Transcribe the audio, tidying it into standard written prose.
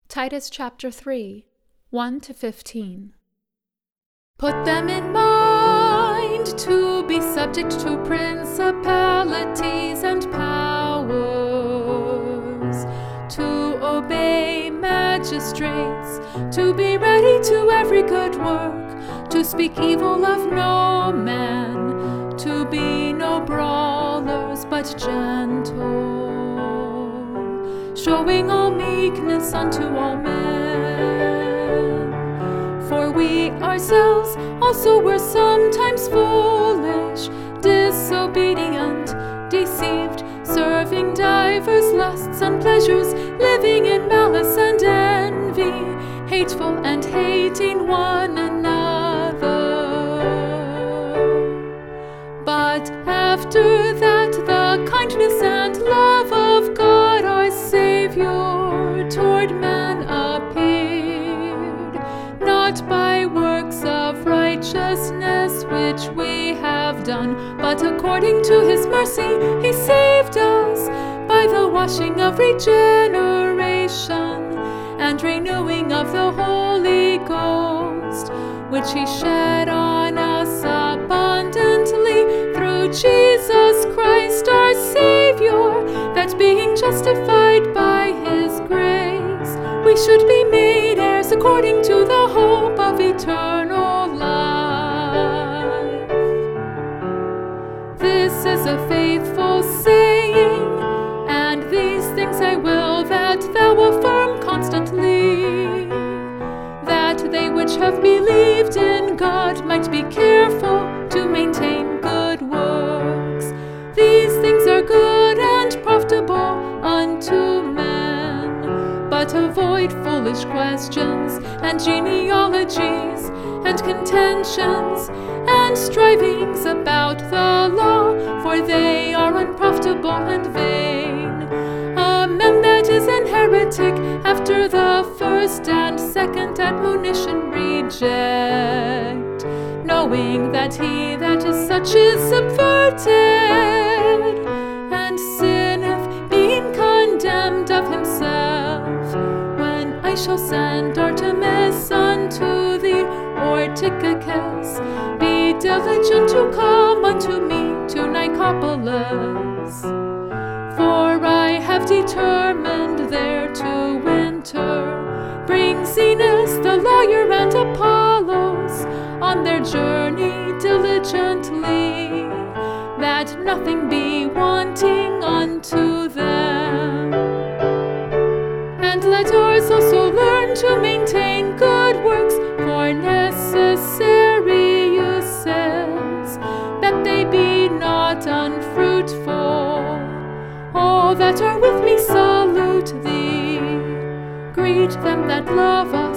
Titus chapter 3, 1-15. Put them in mind to be subject to principalities and powers, to obey magistrates, to be ready to every good work, to speak evil of no man, to be no brawlers but gentle, showing all meekness unto all men. For we ourselves also were sometimes foolish, disobedient, deceived, serving divers lusts and pleasures, living in malice and envy, hateful and hating one another. But after that the kindness and love of God our Savior toward man appeared, not by works of righteousness which we have done, but according to his mercy he saved us by the washing of regeneration and renewing of the Holy Ghost, which he shed on us abundantly through Jesus Christ our Savior, that being justified by his grace, we should be made heirs according to the hope of eternal life. This is a faithful saying, and these things I will that thou affirm constantly, that they which have believed in God might be careful to maintain good works. These things are good and profitable unto men, but avoid foolish questions and genealogies and contentions and strivings about the law, for they are unprofitable and vain. A man that is an heretic after the first and second admonition reject, knowing that he that is such is subverted, and sinneth, being condemned of himself. When I shall send Artemis unto thee, or Tychicus, be diligent to come unto me to Nicopolis. For I have determined there to winter. Bring Zenas the lawyer and Apollos on their journey diligently, that nothing be wanting unto them. And let ours also learn to maintain good works for necessary uses, that they be not unfruitful. All that are with me salute thee. Greet them that love us.